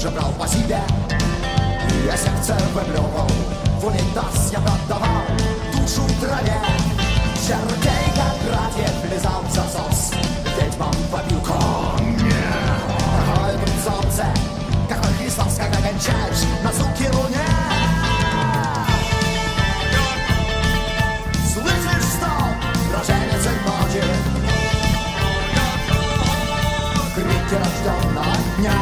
тоже брал по себе. Я сердце выплевывал, в унитаз я продавал душу траве. Чертей, как братьев, влезал в засос, ведьмам побил коня. Какое тут солнце, какой Христос, когда кончаешь на звуки луне. Слышишь, что роженец ночи, крики рожденного дня.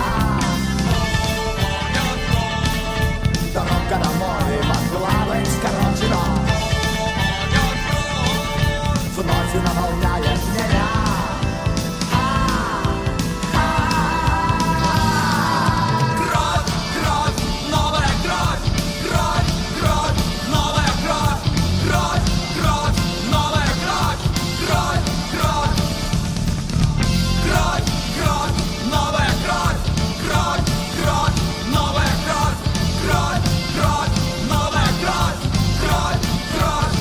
Дорога домой могла быть короче, но вновь наполняет меня. Кровь, кровь, новая кровь, кровь, кровь, новая кровь, кровь, кровь, новая кровь, кровь, кровь, кровь, кровь, новая кровь, кровь, кровь, новая кровь, кровь, кровь, новая кровь, кровь, кровь.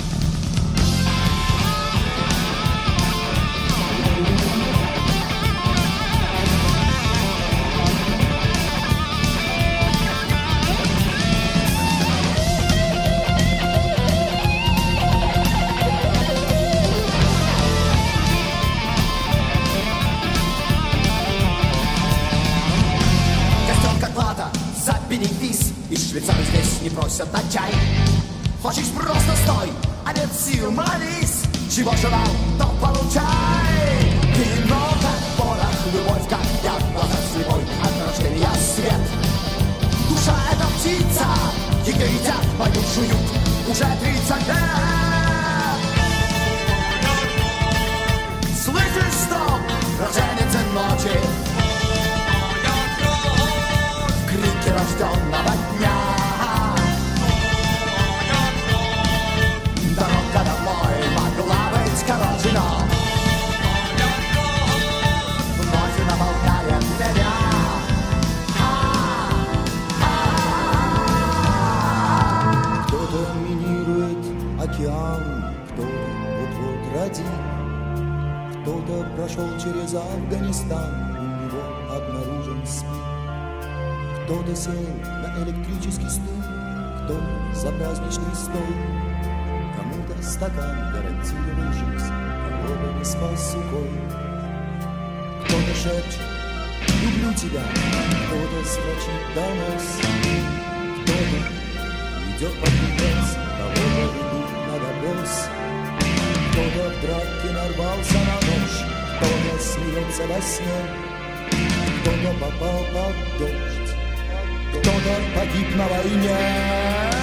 Костер как плата за бенефис, и швейцары здесь не просят на чай. Хочешь, просто стой, а нет сил, молись. Чего желал, то получай. Вино как порох, любовь как яд, глаза слепой, от рождения свет. Душа — это птица, ее едят, мою жуют уже 30 лет. Слышишь, что роженец ночи, крики рожденного дня. Дорога домой могла быть короче, но вновь наполняет меня. Кто-то минирует океан, кто-то вот-вот родит, кто-то прошел через Афганистан, у него обнаружен СПИД. Кто-то сел на электрический стул, кто-то за праздничный стол. Кому-то стакан гарантировал жизнь, кого-то не спас сухой. Кто-то шепчет «люблю тебя», кто-то строчит донос. Кто-то идет под венец, кого-то идут на допрос. Кто-то в драке нарвался на нож, кто-то смеется во сне. Кто-то попал под дождь, кто-то погиб на войне.